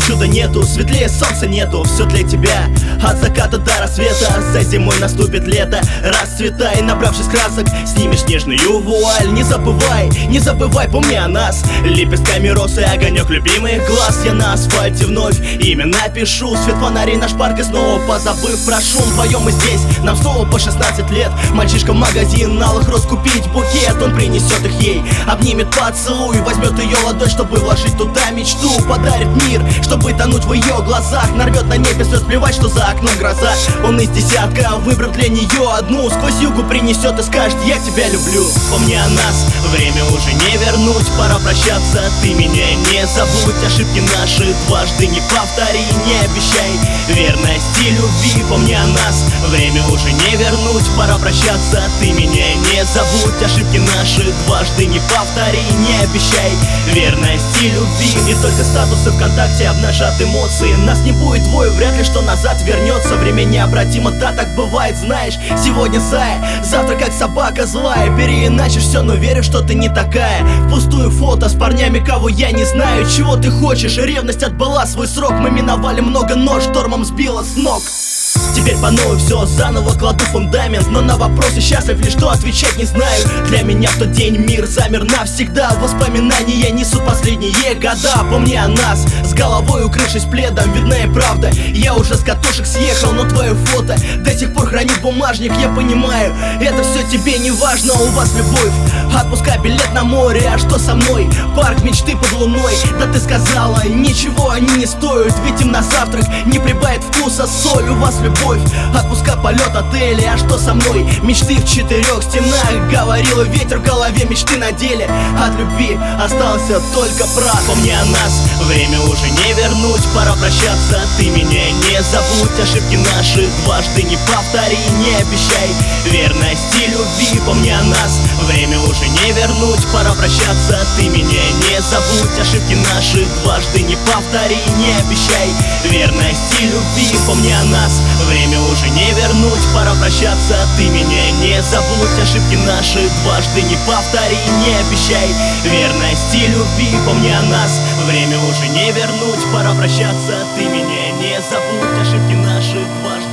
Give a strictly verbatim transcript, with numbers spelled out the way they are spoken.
чуда нету, светлее солнца нету. Все для тебя, от заката до рассвета. За зимой наступит лето, расцветай, набравшись красок, снимешь нежную вуаль. Не забывай, не забывай, помни о нас. Лепестками роз и огонек любимых глаз. Я на асфальте вновь имя напишу. Свет фонарей наш парк и снова позабыв про шум. Вдвоем мы здесь, нам снова по шестнадцать лет. Мальчишка в магазин алых роз купить букет. Он принесет их ей, обнимет поцелуй, возьмет ее ладонь, чтобы вложить туда мечту. Подарит мир, чтобы тонуть в ее глазах. Нарвет на небе слез, плевать, что за окном гроза. Он из десятка выбрал для нее одну. Сквозь югу принесет и скажет: я тебя люблю. Помни о нас, время уже не вернуть. Пора прощаться, ты меня не забудь. Ошибки наши дважды не повтори. Не обещай верности любви. Помни о нас, время уже не вернуть. Пора прощаться, ты меня не забудь. Ошибки наши дважды не повтори. Не обещай верности любви. Не только статусы ВКонтакте обнажат эмоции. Нас не будет двое, вряд ли что назад вернется. Время необратимо, да, так бывает, знаешь. Сегодня зая, завтра как собака злая. Переиначишь все, но верю, что ты не такая. Впустую фото с парнями, кого я не знаю. Чего ты хочешь? Ревность отбыла свой срок. Мы миновали много, но штормом сбила с ног. Теперь по новой все заново кладу фундамент. Но на вопросы счастлив ли, что отвечать не знаю. Для меня в тот день мир замер навсегда. Воспоминания несут последние года. Помни о нас, с головой укрывшись пледом. Видна и правда, я уже с катушек съехал. Но твое фото до сих пор хранит бумажник. Я понимаю, это все тебе не важно. У вас любовь, отпускай билет на море. А что со мной? Парк мечты под луной. Да ты сказала, ничего они не стоят. Ведь им на завтрак не прибавит вкуса соль. У вас любовь, отпуска, полет, отели. А что со мной? Мечты в четырех стенах. Говорила ветер в голове, мечты на деле. От любви остался только прах. Помни о нас, время уже не вернуть. Пора прощаться, ты меня не забудь. Ошибки наши дважды не повтори. Не обещай верности любви. Помни о нас, время уже не вернуть. Пора прощаться, ты меня не забудь. Ошибки наши дважды не повтори. Не обещай верности любви. Помни о нас, время уже не вернуть. Пора прощаться, ты меня не забудь. Ошибки наши дважды не повтори. Не обещай верности любви. Помни о нас, время уже не вернуть. Пора прощаться, ты меня не забудь. Ошибки наши дважды